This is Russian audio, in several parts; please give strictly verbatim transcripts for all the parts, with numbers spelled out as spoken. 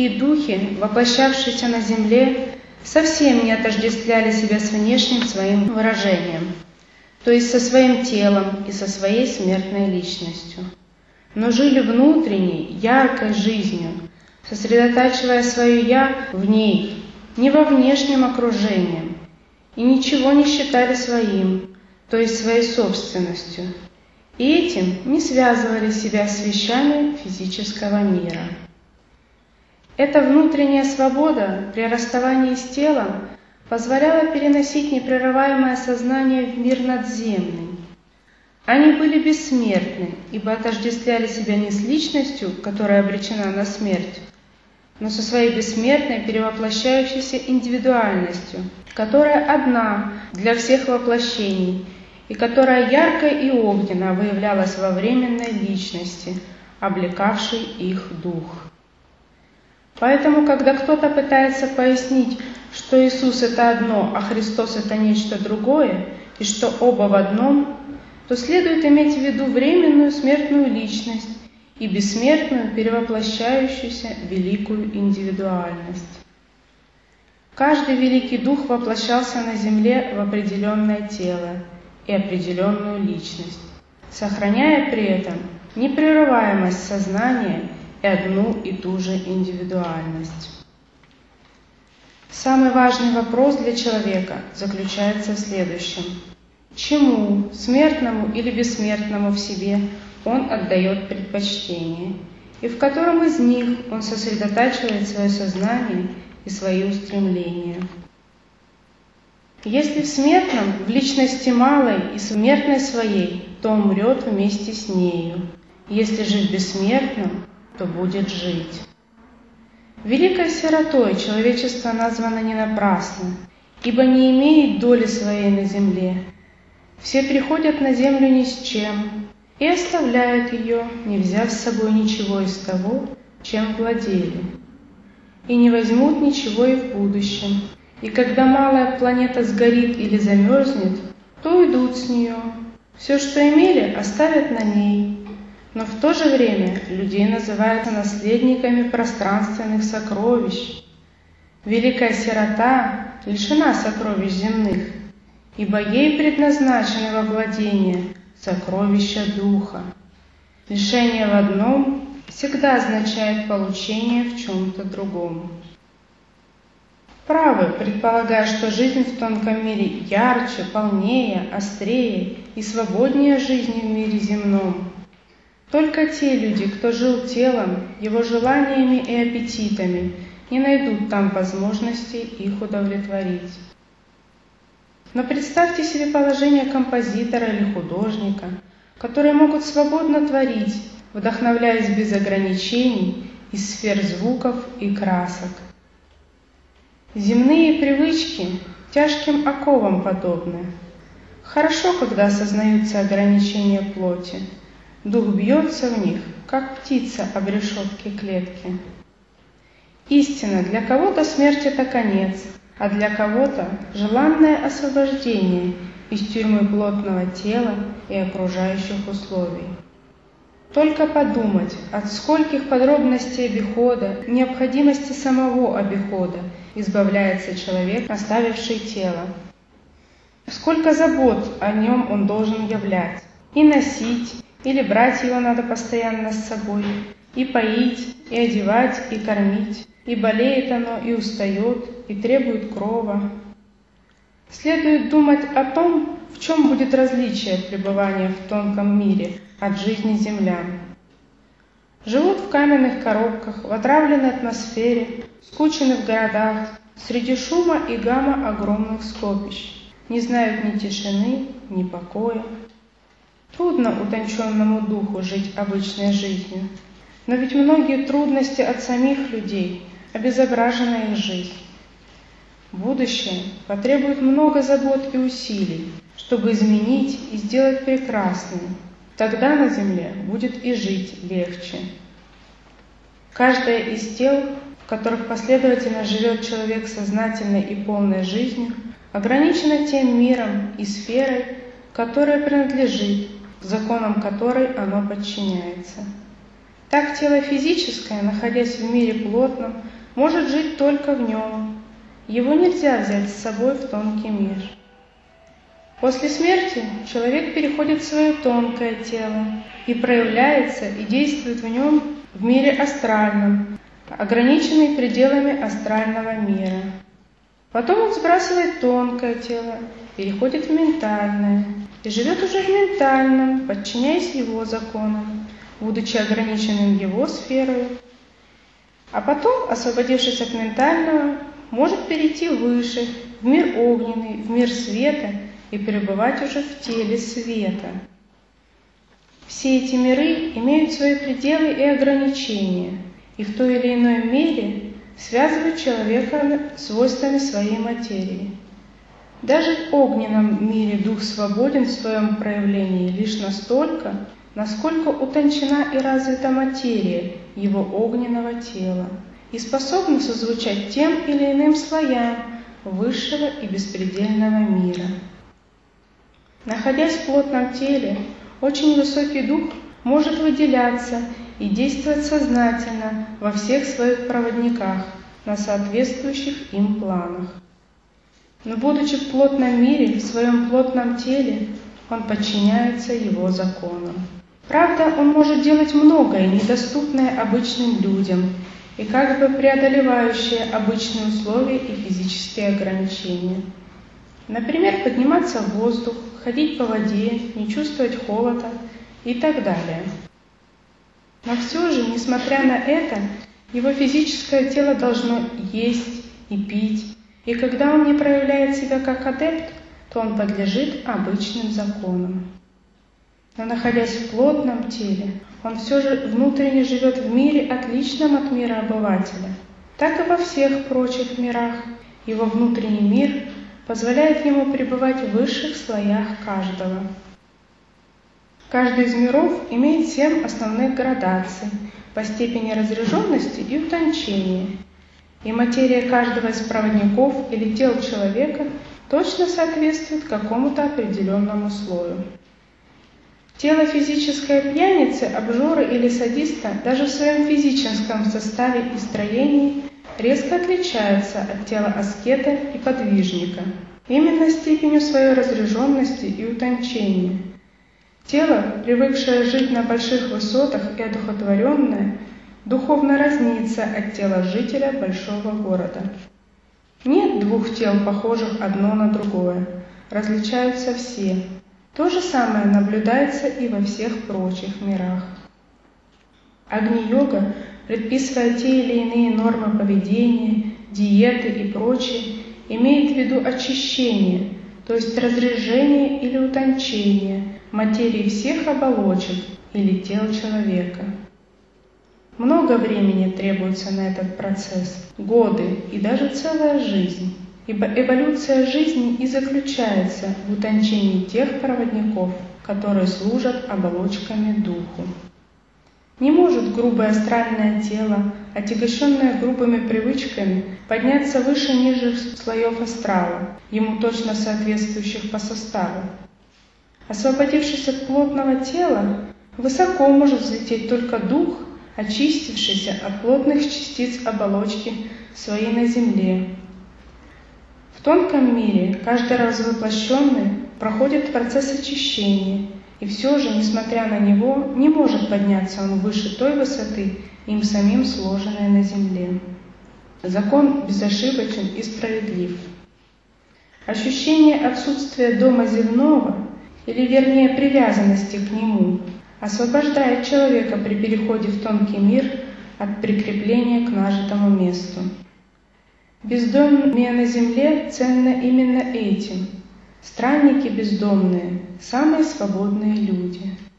великие духи, воплощавшиеся на земле, совсем не отождествляли себя с внешним своим выражением, то есть со своим телом и со своей смертной личностью, но жили внутренней, яркой жизнью, сосредотачивая свое «я» в ней, не во внешнем окружении, и ничего не считали своим, то есть своей собственностью, и этим не связывали себя с вещами физического мира. Эта внутренняя свобода при расставании с телом позволяла переносить непрерываемое сознание в мир надземный. Они были бессмертны, ибо отождествляли себя не с личностью, которая обречена на смерть, но со своей бессмертной перевоплощающейся индивидуальностью, которая одна для всех воплощений и которая ярко и огненно выявлялась во временной личности, облекавшей их дух. Поэтому, когда кто-то пытается пояснить, что Иисус — это одно, а Христос — это нечто другое, и что оба в одном, то следует иметь в виду временную смертную личность и бессмертную перевоплощающуюся великую индивидуальность. Каждый великий дух воплощался на земле в определенное тело и определенную личность, сохраняя при этом непрерываемость сознания и одну и ту же индивидуальность. Самый важный вопрос для человека заключается в следующем: чему, смертному или бессмертному в себе, он отдает предпочтение, и в котором из них он сосредотачивает свое сознание и свои устремления. Если в смертном, в личности малой и смертной своей, то умрет вместе с нею. Если же в бессмертном, то будет жить. Великой сиротой человечество названо не напрасно, ибо не имеет доли своей на земле. Все приходят на землю ни с чем и оставляют ее, не взяв с собой ничего из того, чем владели, и не возьмут ничего и в будущем. И когда малая планета сгорит или замерзнет, то уйдут с нее. Все, что имели, оставят на ней. Но в то же время людей называют наследниками пространственных сокровищ. Великая сирота лишена сокровищ земных, ибо ей предназначено во владение сокровища духа. Лишение в одном всегда означает получение в чем-то другом. Правы, предполагая, что жизнь в тонком мире ярче, полнее, острее и свободнее жизни в мире земном. Только те люди, кто жил телом, его желаниями и аппетитами, не найдут там возможности их удовлетворить. Но представьте себе положение композитора или художника, которые могут свободно творить, вдохновляясь без ограничений из сфер звуков и красок. Земные привычки тяжким оковам подобны. Хорошо, когда осознаются ограничения плоти. Дух бьется в них, как птица об решетке клетки. Истина, для кого-то смерть — это конец, а для кого-то желанное освобождение из тюрьмы плотного тела и окружающих условий. Только подумать, от скольких подробностей обихода, необходимости самого обихода избавляется человек, оставивший тело. Сколько забот о нем он должен являть, и носить, или брать его надо постоянно с собой, и поить, и одевать, и кормить, и болеет оно, и устает, и требует крова. Следует думать о том, в чем будет различие пребывания в тонком мире от жизни землян. Живут в каменных коробках, в отравленной атмосфере, скучены в городах, среди шума и гамма огромных скопищ, не знают ни тишины, ни покоя. Трудно утонченному духу жить обычной жизнью, но ведь многие трудности от самих людей обезображена их жизнь. Будущее потребует много забот и усилий, чтобы изменить и сделать прекрасным. Тогда на земле будет и жить легче. Каждое из тел, в которых последовательно живет человек сознательной и полной жизнью, ограничено тем миром и сферой, которая принадлежит, законам которой оно подчиняется. Так тело физическое, находясь в мире плотном, может жить только в нем. Его нельзя взять с собой в тонкий мир. После смерти человек переходит в свое тонкое тело и проявляется и действует в нем в мире астральном, ограниченный пределами астрального мира. Потом он сбрасывает тонкое тело, переходит в ментальное и живет уже в ментальном, подчиняясь его законам, будучи ограниченным его сферой. А потом, освободившись от ментального, может перейти выше, в мир огненный, в мир света и пребывать уже в теле света. Все эти миры имеют свои пределы и ограничения, и в той или иной мере связывают человека свойствами своей материи. Даже в огненном мире дух свободен в своем проявлении лишь настолько, насколько утончена и развита материя его огненного тела и способна созвучать тем или иным слоям высшего и беспредельного мира. Находясь в плотном теле, очень высокий дух может выделяться и действовать сознательно во всех своих проводниках на соответствующих им планах. Но будучи в плотном мире, в своем плотном теле, он подчиняется его законам. Правда, он может делать многое, недоступное обычным людям, и как бы преодолевающее обычные условия и физические ограничения. Например, подниматься в воздух, ходить по воде, не чувствовать холода и так далее. Но все же, несмотря на это, его физическое тело должно есть и пить, и когда он не проявляет себя как адепт, то он подлежит обычным законам. Но находясь в плотном теле, он все же внутренне живет в мире, отличном от мира обывателя. Так и во всех прочих мирах его внутренний мир позволяет ему пребывать в высших слоях каждого. Каждый из миров имеет семь основных градаций по степени разряженности и утончения, и материя каждого из проводников или тел человека точно соответствует какому-то определенному слою. Тело физической пьяницы, обжоры или садиста даже в своем физическом составе и строении резко отличается от тела аскета и подвижника, именно степенью своей разряженности и утончения. Тело, привыкшее жить на больших высотах и одухотворенное, духовно разнится от тела жителя большого города. Нет двух тел, похожих одно на другое, различаются все. То же самое наблюдается и во всех прочих мирах. Агни-йога, предписывая те или иные нормы поведения, диеты и прочее, имеет в виду очищение, то есть разряжение или утончение материи всех оболочек или тел человека. Много времени требуется на этот процесс, годы и даже целая жизнь, ибо эволюция жизни и заключается в утончении тех проводников, которые служат оболочками духу. Не может грубое астральное тело, отягощенное грубыми привычками, подняться выше нижних слоев астрала, ему точно соответствующих по составу. Освободившись от плотного тела, высоко может взлететь только дух, очистившийся от плотных частиц оболочки своей на земле. В тонком мире каждый развоплощенный проходит процесс очищения, и все же, несмотря на него, не может подняться он выше той высоты, им самим сложенной на земле. Закон безошибочен и справедлив. Ощущение отсутствия дома земного, или вернее привязанности к нему, освобождает человека при переходе в тонкий мир от прикрепления к нажитому месту. Бездомные на земле ценны именно этим. Странники бездомные – самые свободные люди.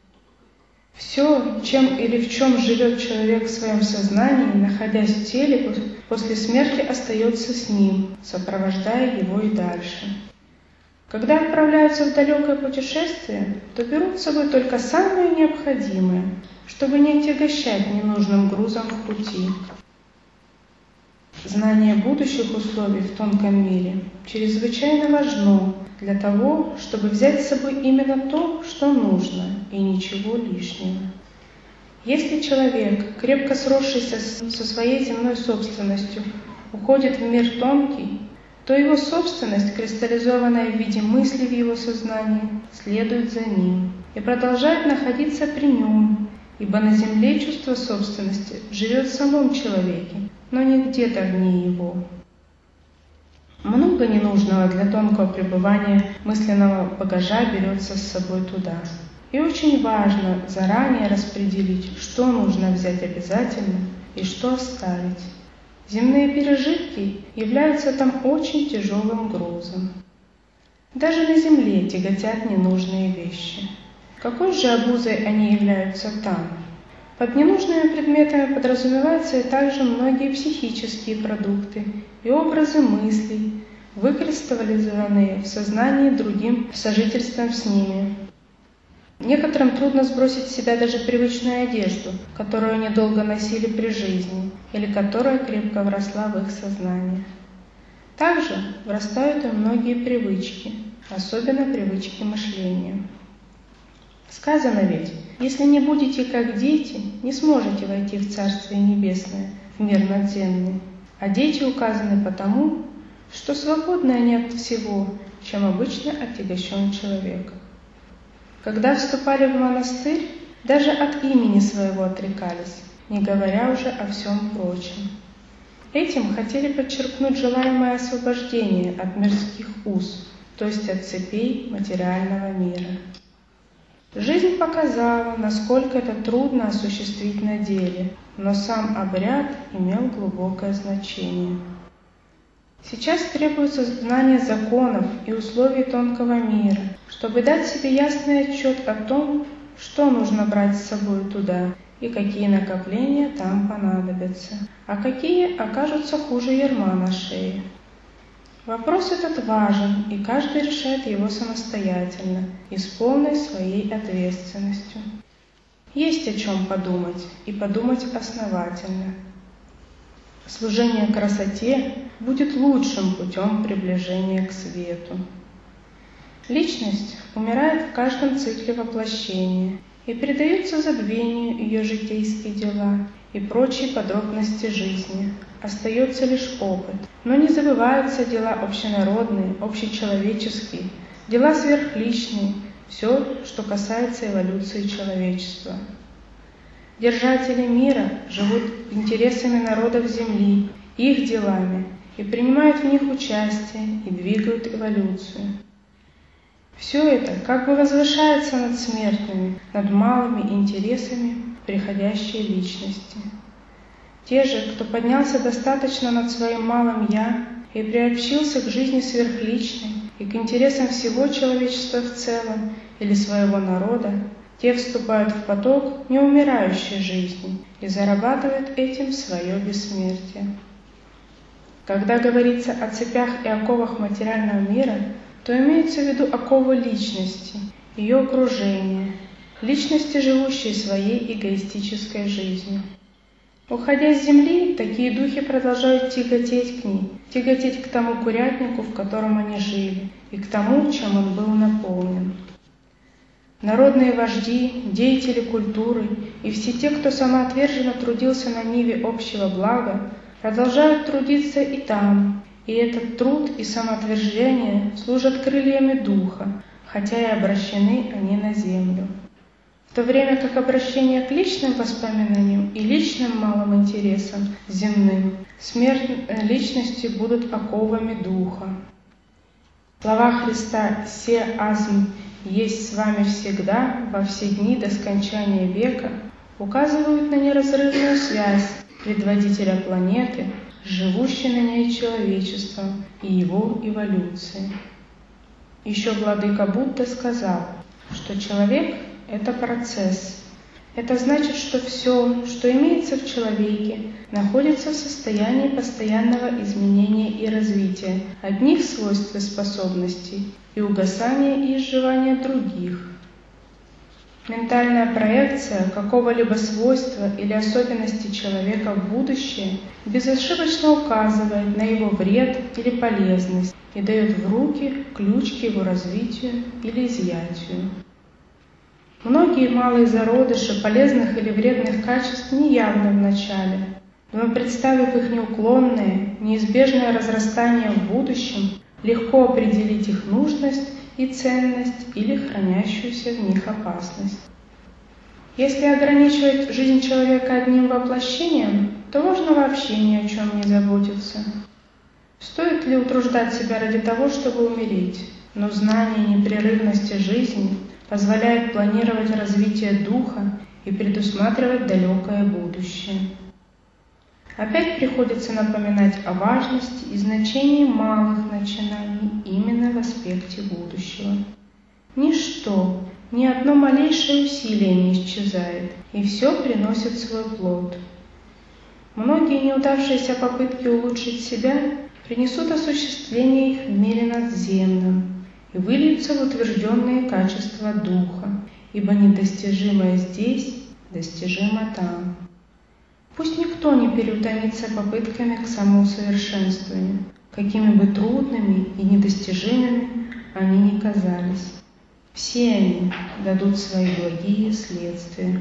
Все, чем или в чем живет человек в своем сознании, находясь в теле, после смерти остается с ним, сопровождая его и дальше. Когда отправляются в далекое путешествие, то берут с собой только самое необходимое, чтобы не отягощать ненужным грузом в пути. Знание будущих условий в тонком мире чрезвычайно важно для того, чтобы взять с собой именно то, что нужно, и ничего лишнего. Если человек, крепко сросшийся со своей земной собственностью, уходит в мир тонкий, то его собственность, кристаллизованная в виде мысли в его сознании, следует за ним и продолжает находиться при нем, ибо на земле чувство собственности живет в самом человеке, но не где-то вне его. Много ненужного для тонкого пребывания мысленного багажа берется с собой туда. И очень важно заранее распределить, что нужно взять обязательно и что оставить. Земные пережитки являются там очень тяжелым грузом. Даже на земле тяготят ненужные вещи. Какой же обузой они являются там? Под ненужными предметами подразумеваются и также многие психические продукты и образы мыслей, выкристаллизованные в сознании другим сожительством с ними. Некоторым трудно сбросить с себя даже привычную одежду, которую они долго носили при жизни, или которая крепко вросла в их сознание. Также врастают и многие привычки, особенно привычки мышления. Сказано ведь, если не будете как дети, не сможете войти в Царствие Небесное, в мир надземный. А дети указаны потому, что свободны они от всего, чем обычно отягощен человек. Когда вступали в монастырь, даже от имени своего отрекались, не говоря уже о всем прочем. Этим хотели подчеркнуть желаемое освобождение от мирских уз, то есть от цепей материального мира. Жизнь показала, насколько это трудно осуществить на деле, но сам обряд имел глубокое значение. Сейчас требуется знание законов и условий тонкого мира, чтобы дать себе ясный отчет о том, что нужно брать с собой туда и какие накопления там понадобятся, а какие окажутся хуже ярма на шее. Вопрос этот важен, и каждый решает его самостоятельно и с полной своей ответственностью. Есть о чем подумать, и подумать основательно. Служение красоте будет лучшим путем приближения к свету. Личность умирает в каждом цикле воплощения, и передаются забвению ее житейские дела и прочие подробности жизни. Остается лишь опыт, но не забываются дела общенародные, общечеловеческие, дела сверхличные, все, что касается эволюции человечества. Держатели мира живут интересами народов Земли, их делами, и принимают в них участие и двигают эволюцию. Все это как бы возвышается над смертными, над малыми интересами приходящей личности. Те же, кто поднялся достаточно над своим малым «я» и приобщился к жизни сверхличной и к интересам всего человечества в целом или своего народа, те вступают в поток неумирающей жизни и зарабатывают этим свое бессмертие. Когда говорится о цепях и оковах материального мира, то имеется в виду оковы личности, ее окружения, личности, живущей своей эгоистической жизнью. Уходя с земли, такие духи продолжают тяготеть к ней, тяготеть к тому курятнику, в котором они жили, и к тому, чем он был наполнен. Народные вожди, деятели культуры и все те, кто самоотверженно трудился на ниве общего блага, продолжают трудиться и там, и этот труд и самоотвержение служат крыльями духа, хотя и обращены они на землю. В то время как обращение к личным воспоминаниям и личным малым интересам земным, смерть личности будут оковами духа. Слова Христа «Се азм есть с вами всегда, во все дни до скончания века» указывают на неразрывную связь предводителя планеты, живущей на ней человечеством и его эволюции. Еще владыка Будда сказал, что человек — это процесс. Это значит, что все, что имеется в человеке, находится в состоянии постоянного изменения и развития одних свойств и способностей и угасания и изживания других. Ментальная проекция какого-либо свойства или особенности человека в будущее безошибочно указывает на его вред или полезность и дает в руки ключ к его развитию или изъятию. Многие малые зародыши полезных или вредных качеств неявны в начале, но представив их неуклонное, неизбежное разрастание в будущем, легко определить их нужность и ценность или хранящуюся в них опасность. Если ограничивать жизнь человека одним воплощением, то можно вообще ни о чем не заботиться. Стоит ли утруждать себя ради того, чтобы умереть? Но знание непрерывности жизни позволяет планировать развитие духа и предусматривать далекое будущее. Опять приходится напоминать о важности и значении малых начинаний именно в аспекте будущего. Ничто, ни одно малейшее усилие не исчезает, и все приносит свой плод. Многие неудавшиеся попытки улучшить себя принесут осуществление их в мире надземном и выльются в утвержденные качества духа, ибо недостижимое здесь достижимо там. Пусть никто не переутомится попытками к самоусовершенствованию, какими бы трудными и недостижимыми они ни казались. Все они дадут свои благие следствия.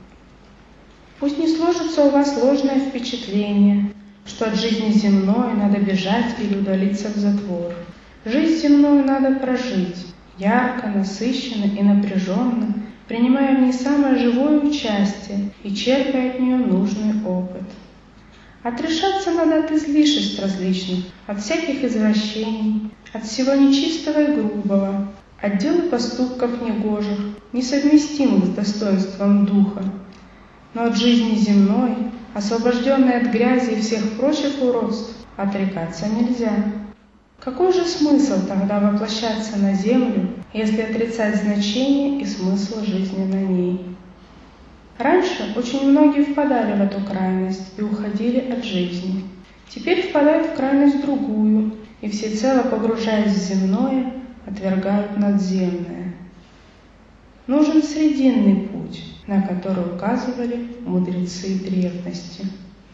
Пусть не сложится у вас ложное впечатление, что от жизни земной надо бежать или удалиться в затвор. Жизнь земную надо прожить, ярко, насыщенно и напряженно, принимая в ней самое живое участие и черпая от нее нужный опыт. Отрешаться надо от излишеств различных, от всяких извращений, от всего нечистого и грубого, от дел и поступков негожих, несовместимых с достоинством духа. Но от жизни земной, освобожденной от грязи и всех прочих уродств, отрекаться нельзя. Какой же смысл тогда воплощаться на землю, если отрицать значение и смысл жизни на ней? Раньше очень многие впадали в эту крайность и уходили от жизни. Теперь впадают в крайность другую и, всецело погружаясь в земное, отвергают надземное. Нужен срединный путь, на который указывали мудрецы древности.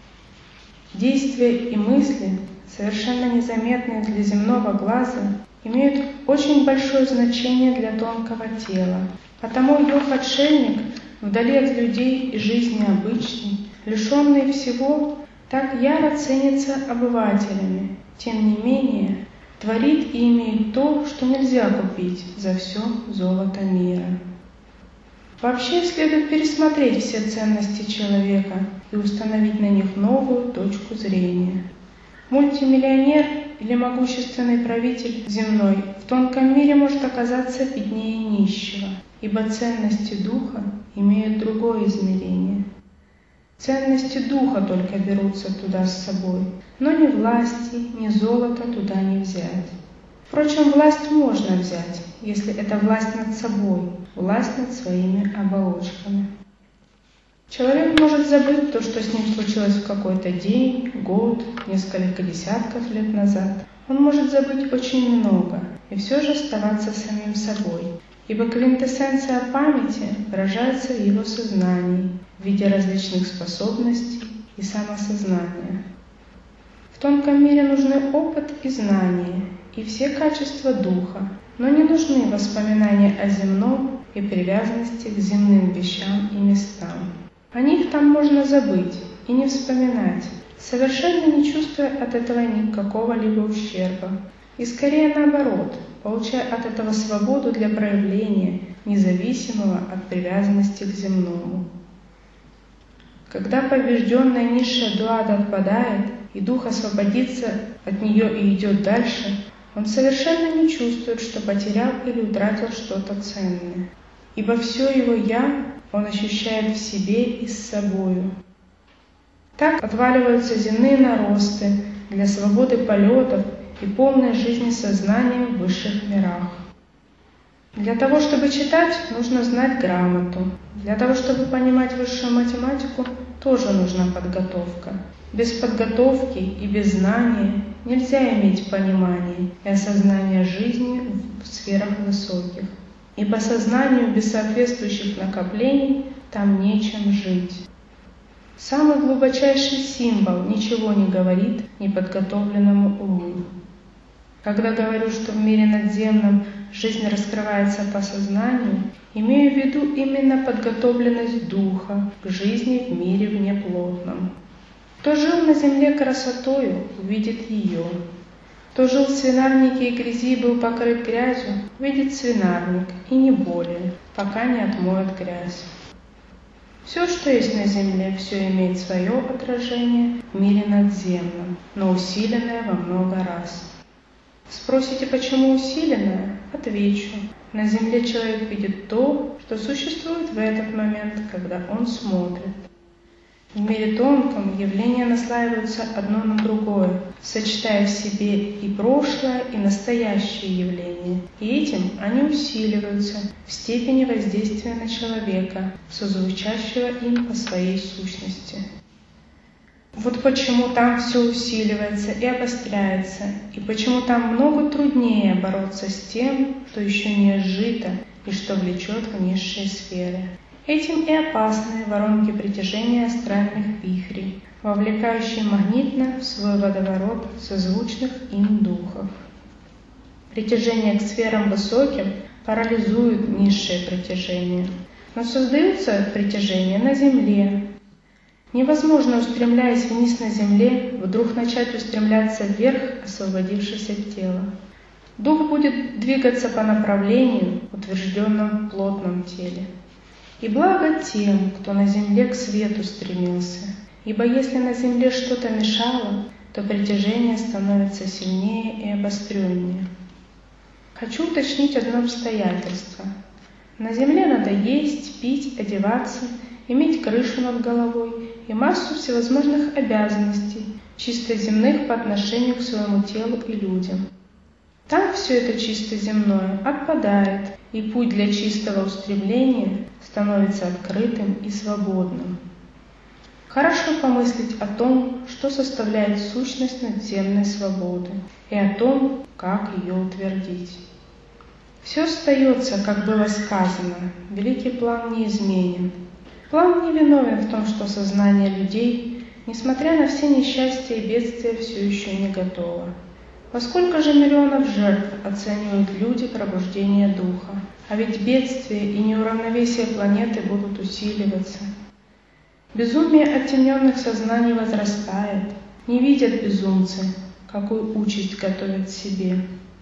Действия и мысли, совершенно незаметные для земного глаза, имеют очень большое значение для тонкого тела. Потому идол-отшельник, вдали от людей и жизни обычной, лишенный всего, так яро ценится обывателями. Тем не менее, творит и имеет то, что нельзя купить за все золото мира. Вообще следует пересмотреть все ценности человека и установить на них новую точку зрения. Мультимиллионер или могущественный правитель земной в тонком мире может оказаться беднее нищего, ибо ценности духа имеют другое измерение. Ценности духа только берутся туда с собой, но ни власти, ни золота туда не взять. Впрочем, власть можно взять, если это власть над собой, власть над своими оболочками. Человек может забыть то, что с ним случилось в какой-то день, год, несколько десятков лет назад. Он может забыть очень много и все же оставаться самим собой, ибо квинтэссенция памяти выражается в его сознании в виде различных способностей и самосознания. В тонком мире нужны опыт и знания, и все качества духа, но не нужны воспоминания о земном и привязанности к земным вещам и местам. О них там можно забыть и не вспоминать, совершенно не чувствуя от этого никакого либо ущерба, и скорее наоборот, получая от этого свободу для проявления, независимого от привязанности к земному. Когда побежденная низшая дуада отпадает, и дух освободится от нее и идет дальше, он совершенно не чувствует, что потерял или утратил что-то ценное, ибо все его «я» он ощущает в себе и с собою. Так отваливаются земные наросты для свободы полетов и полной жизни сознания в высших мирах. Для того, чтобы читать, нужно знать грамоту. Для того, чтобы понимать высшую математику, тоже нужна подготовка. Без подготовки и без знания нельзя иметь понимание и осознание жизни в сферах высоких. И по сознанию без соответствующих накоплений там нечем жить. Самый глубочайший символ ничего не говорит неподготовленному уму. Когда говорю, что в мире надземном жизнь раскрывается по сознанию, имею в виду именно подготовленность духа к жизни в мире внеплотном. Кто жил на земле красотою, увидит ее. Кто жил в свинарнике и грязи и был покрыт грязью, увидит свинарник, и не более, пока не отмоет грязь. Все, что есть на земле, все имеет свое отражение в мире надземном, но усиленное во много раз. Спросите, почему усиленное? Отвечу. На земле человек видит то, что существует в этот момент, когда он смотрит. В мире тонком явления наслаиваются одно на другое, сочетая в себе и прошлое, и настоящее явление, и этим они усиливаются в степени воздействия на человека, созвучащего им по своей сущности. Вот почему там все усиливается и обостряется, и почему там много труднее бороться с тем, что еще не изжито и что влечет в низшие сферы. Этим и опасны воронки притяжения астральных вихрей, вовлекающие магнитно в свой водоворот созвучных им духов. Притяжение к сферам высоким парализует низшее притяжение, но создается притяжение на Земле. Невозможно, устремляясь вниз на Земле, вдруг начать устремляться вверх, освободившись от тела. Дух будет двигаться по направлению, утвержденному в плотном теле. И благо тем, кто на земле к свету стремился, ибо если на земле что-то мешало, то притяжение становится сильнее и обостреннее. Хочу уточнить одно обстоятельство. На земле надо есть, пить, одеваться, иметь крышу над головой и массу всевозможных обязанностей, чисто земных по отношению к своему телу и людям. Там все это чисто земное отпадает, и путь для чистого устремления становится открытым и свободным. Хорошо помыслить о том, что составляет сущность надземной свободы, и о том, как ее утвердить. Все остается, как было сказано, великий план неизменен. План не виновен в том, что сознание людей, несмотря на все несчастья и бедствия, все еще не готово. Во сколько же миллионов жертв оценивают люди пробуждение духа? А ведь бедствия и неуравновесие планеты будут усиливаться. Безумие оттененных сознаний возрастает. Не видят безумцы, какую участь готовят себе.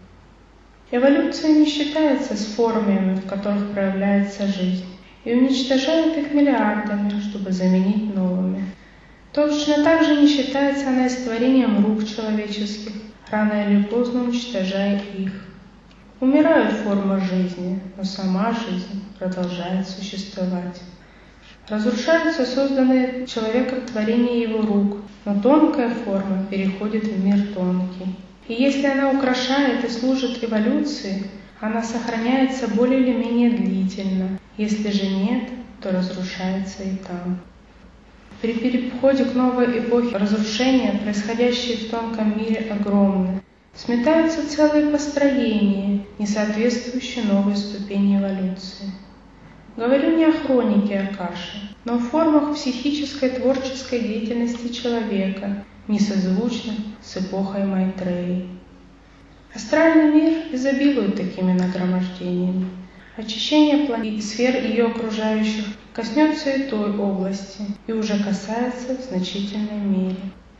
Эволюция не считается с формами, в которых проявляется жизнь, и уничтожает их миллиардами, чтобы заменить новыми. Точно так же не считается она и с творением рук человеческих, рано или поздно уничтожая их. Умирают формы жизни, но сама жизнь продолжает существовать. Разрушаются созданные человеком творения его рук, но тонкая форма переходит в мир тонкий. И если она украшает и служит эволюции, она сохраняется более или менее длительно. Если же нет, то разрушается и там. При переходе к новой эпохе разрушения, происходящие в тонком мире, огромны. Сметаются целые построения, не соответствующие новой ступени эволюции. Говорю не о хронике Акаши, но о формах психической творческой деятельности человека, несозвучных с эпохой Майтреи. Астральный мир изобилует такими нагромождениями. Очищение планеты и сфер ее окружающих коснется и той области, и уже касается в значительной мере.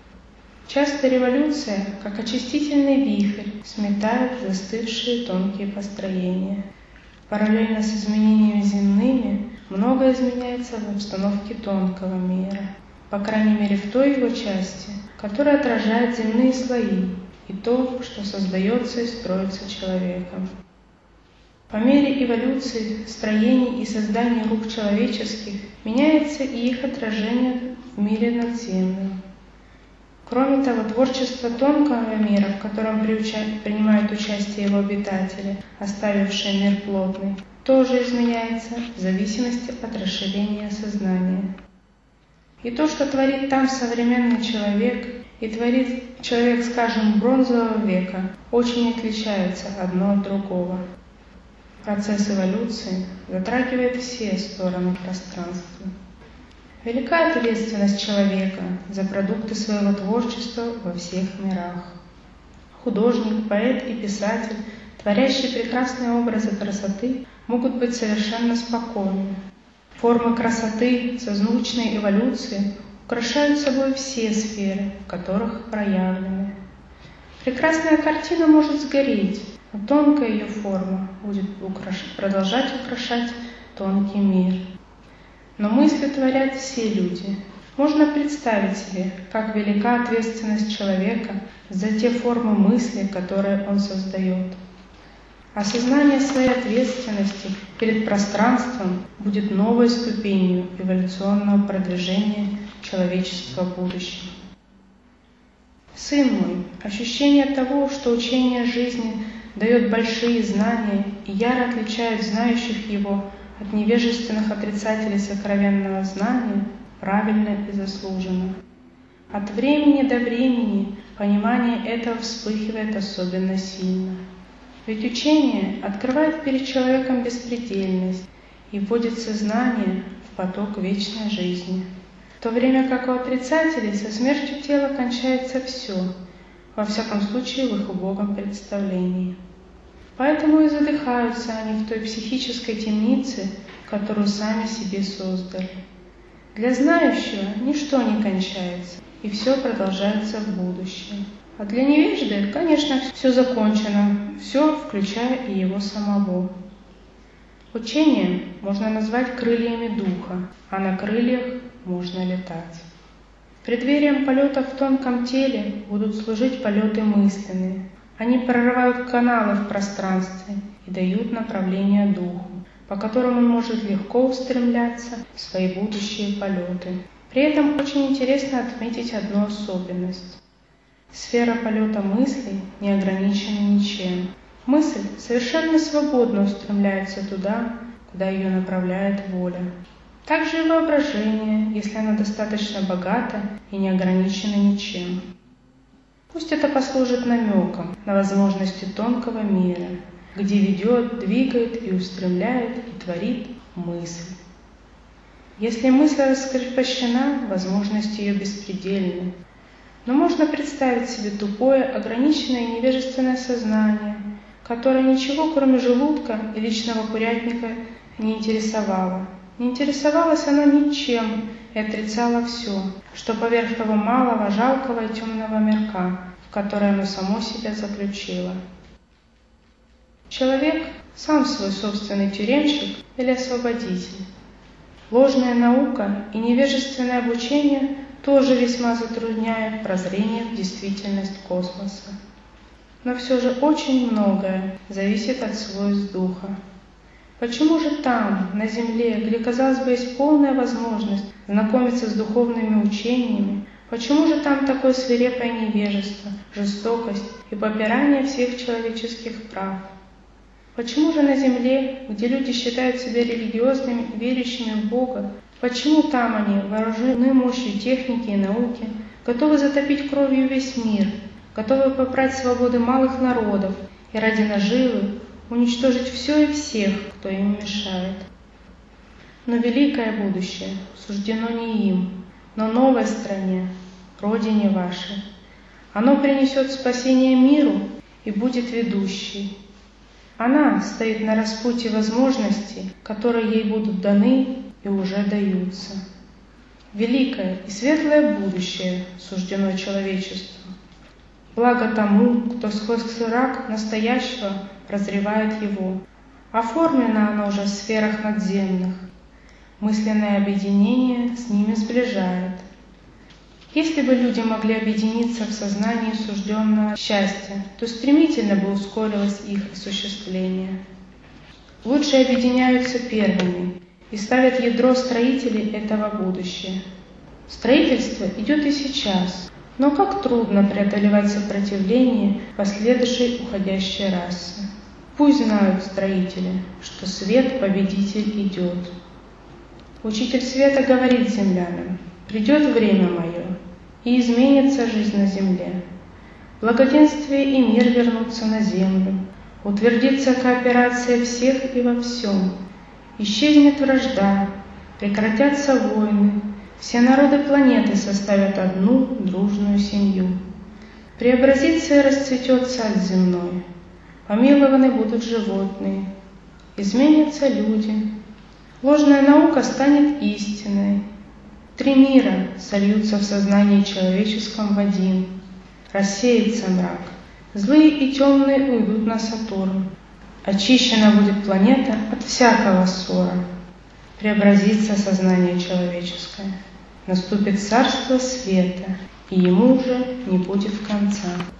Часто революция, как очистительный вихрь, сметает застывшие тонкие построения. Параллельно с изменениями земными, многое изменяется в обстановке тонкого мира, по крайней мере в той его части, которая отражает земные слои и то, что создается и строится человеком. По мере эволюции, строений и создания рук человеческих меняется и их отражение в мире надземном. Кроме того, творчество тонкого мира, в котором принимают участие его обитатели, оставившие мир плотный, тоже изменяется в зависимости от расширения сознания. И то, что творит там современный человек, и творит человек, скажем, бронзового века, очень отличаются одно от другого. Процесс эволюции затрагивает все стороны пространства. Велика ответственность человека за продукты своего творчества во всех мирах. Художник, поэт и писатель, творящие прекрасные образы красоты, могут быть совершенно спокойны. Формы красоты созвучной эволюции украшают собой все сферы, в которых проявлены. Прекрасная картина может сгореть, но тонкая ее форма будет украш... продолжать украшать тонкий мир. Но мысли творят все люди. Можно представить себе, как велика ответственность человека за те формы мысли, которые он создает. Осознание своей ответственности перед пространством будет новой ступенью эволюционного продвижения человечества в будущем. Сын мой, ощущение того, что учение жизни дает большие знания и яро отличает знающих его от невежественных отрицателей сокровенного знания, правильно и заслуженно. От времени до времени понимание этого вспыхивает особенно сильно. Ведь учение открывает перед человеком беспредельность и вводит сознание в поток вечной жизни. В то время как у отрицателей со смертью тела кончается все, во всяком случае в их убогом представлении. Поэтому и задыхаются они в той психической темнице, которую сами себе создали. Для знающего ничто не кончается, и все продолжается в будущем. А для невежды, конечно, все закончено, все, включая и его самого. Учение можно назвать крыльями духа, а на крыльях можно летать. Преддверием полета в тонком теле будут служить полеты мысленные. Они прорывают каналы в пространстве и дают направление духу, по которым он может легко устремляться в свои будущие полеты. При этом очень интересно отметить одну особенность. Сфера полета мыслей не ограничена ничем. Мысль совершенно свободно устремляется туда, куда ее направляет воля. Также и воображение, если оно достаточно богато и не ограничено ничем. Пусть это послужит намеком на возможности тонкого мира, где ведет, двигает и устремляет и творит мысль. Если мысль раскрепощена, возможности ее беспредельны. Но можно представить себе тупое, ограниченное и невежественное сознание, которое ничего, кроме желудка и личного курятника, не интересовало. Не интересовалось оно ничем и отрицало все, что поверх того малого, жалкого и темного мирка, в который оно само себя заключило. Человек сам свой собственный тюремщик или освободитель. Ложная наука и невежественное обучение тоже весьма затрудняют прозрение в действительность космоса. Но все же очень многое зависит от свойств духа. Почему же там, на Земле, где, казалось бы, есть полная возможность знакомиться с духовными учениями, почему же там такое свирепое невежество, жестокость и попирание всех человеческих прав? Почему же на Земле, где люди считают себя религиозными, верящими в Бога, почему там они, вооружены мощью техники и науки, готовы затопить кровью весь мир, готовы попрать свободы малых народов и ради наживы уничтожить все и всех, кто им мешает? Но великое будущее суждено не им, но новой стране, родине вашей. Оно принесет спасение миру и будет ведущей. Она стоит на распутье возможностей, которые ей будут даны и уже даются. Великое и светлое будущее суждено человечеству. Благо тому, кто сквозь мрак настоящего прозревает его. Оформлено оно уже в сферах надземных. Мысленное объединение с ними сближает. Если бы люди могли объединиться в сознании сужденного счастья, то стремительно бы ускорилось их осуществление. Лучшие объединяются первыми и ставят ядро строителей этого будущего. Строительство идет и сейчас, но как трудно преодолевать сопротивление последующей уходящей расы. Пусть знают строители, что свет-победитель идет. Учитель света говорит землянам: «Придет время мое, и изменится жизнь на земле. Благоденствие и мир вернутся на землю, утвердится кооперация всех и во всем, исчезнет вражда, прекратятся войны, все народы планеты составят одну дружную семью. Преобразится и расцветет сад земной, помилованы будут животные, изменятся люди, ложная наука станет истиной, три мира сольются в сознании человеческом в один, рассеется мрак, злые и темные уйдут на Сатурн, очищена будет планета от всякого ссора, преобразится сознание человеческое, наступит царство света, и ему уже не будет конца.